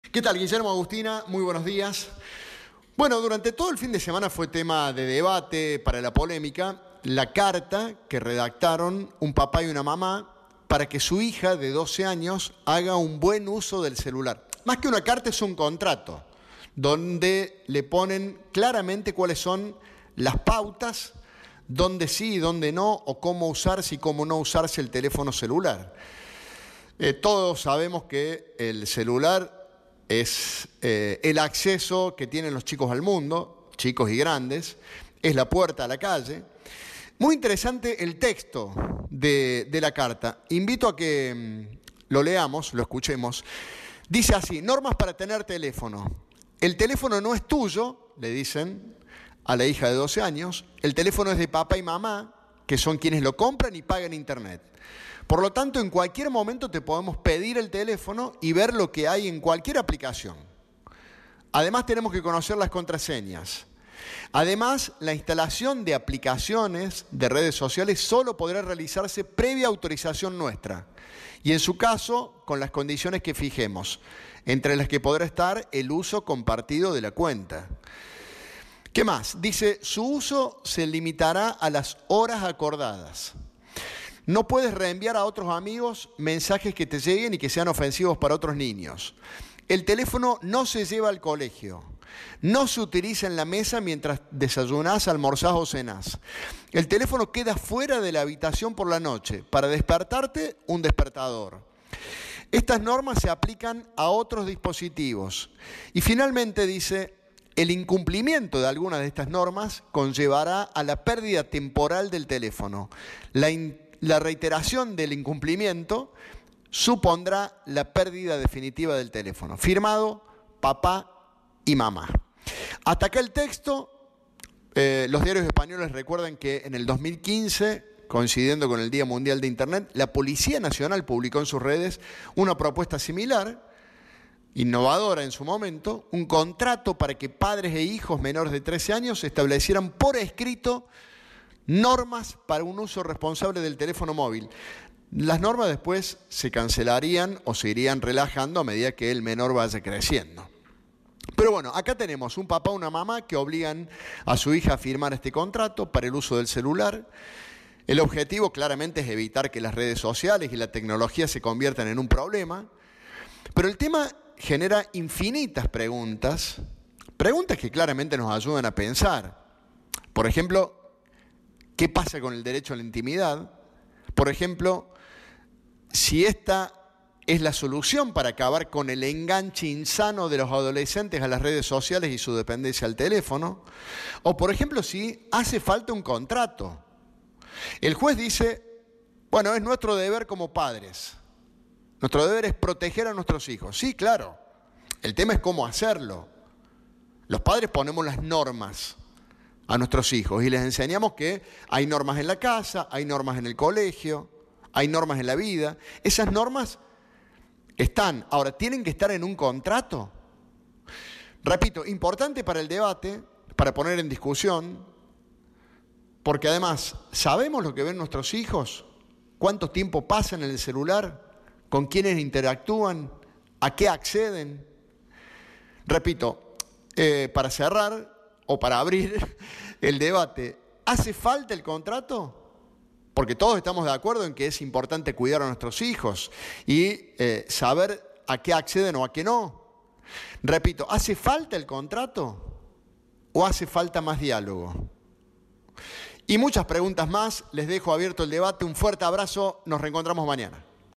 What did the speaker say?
¿Qué tal, Guillermo, Agustina? Muy buenos días. Bueno, durante todo el fin de semana fue tema de debate para la polémica la carta que redactaron un papá y una mamá para que su hija de 12 años haga un buen uso del celular. Más que una carta, es un contrato donde le ponen claramente cuáles son las pautas, dónde sí y dónde no, o cómo usarse y cómo no usarse el teléfono celular. Todos sabemos que el celular es el acceso que tienen los chicos al mundo, chicos y grandes, es la puerta a la calle. Muy interesante el texto de la carta. Invito a que lo leamos, lo escuchemos. Dice así: normas para tener teléfono. El teléfono no es tuyo, le dicen a la hija de 12 años. El teléfono es de papá y mamá, que son quienes lo compran y pagan internet. Por lo tanto, en cualquier momento te podemos pedir el teléfono y ver lo que hay en cualquier aplicación. Además, tenemos que conocer las contraseñas. Además, la instalación de aplicaciones de redes sociales solo podrá realizarse previa autorización nuestra. Y en su caso, con las condiciones que fijemos, entre las que podrá estar el uso compartido de la cuenta. ¿Qué más? Dice, su uso se limitará a las horas acordadas. No puedes reenviar a otros amigos mensajes que te lleguen y que sean ofensivos para otros niños. El teléfono no se lleva al colegio. No se utiliza en la mesa mientras desayunás, almorzás o cenás. El teléfono queda fuera de la habitación por la noche. Para despertarte, un despertador. Estas normas se aplican a otros dispositivos. Y finalmente dice, el incumplimiento de algunas de estas normas conllevará a la pérdida temporal del teléfono. La reiteración del incumplimiento supondrá la pérdida definitiva del teléfono. Firmado papá y mamá. Hasta acá el texto. Los diarios españoles recuerdan que en el 2015, coincidiendo con el Día Mundial de Internet, la Policía Nacional publicó en sus redes una propuesta similar, innovadora en su momento, un contrato para que padres e hijos menores de 13 años establecieran por escrito normas para un uso responsable del teléfono móvil. Las normas después se cancelarían o se irían relajando a medida que el menor vaya creciendo. Pero bueno, acá tenemos un papá o una mamá que obligan a su hija a firmar este contrato para el uso del celular. El objetivo claramente es evitar que las redes sociales y la tecnología se conviertan en un problema. Pero el tema genera infinitas preguntas que claramente nos ayudan a pensar. Por ejemplo, ¿qué pasa con el derecho a la intimidad? Por ejemplo, si esta es la solución para acabar con el enganche insano de los adolescentes a las redes sociales y su dependencia al teléfono. O, por ejemplo, si hace falta un contrato. El juez dice, bueno, es nuestro deber como padres. Nuestro deber es proteger a nuestros hijos. Sí, claro. El tema es cómo hacerlo. Los padres ponemos las normas a nuestros hijos y les enseñamos que hay normas en la casa, hay normas en el colegio, hay normas en la vida. Esas normas están. Ahora, ¿tienen que estar en un contrato? Repito, importante para el debate, para poner en discusión, porque además, ¿sabemos lo que ven nuestros hijos? ¿Cuánto tiempo pasan en el celular? ¿Con quiénes interactúan? ¿A qué acceden? Repito, para cerrar o para abrir el debate, ¿hace falta el contrato? Porque todos estamos de acuerdo en que es importante cuidar a nuestros hijos y saber a qué acceden o a qué no. Repito, ¿hace falta el contrato o hace falta más diálogo? Y muchas preguntas más. Les dejo abierto el debate. Un fuerte abrazo. Nos reencontramos mañana.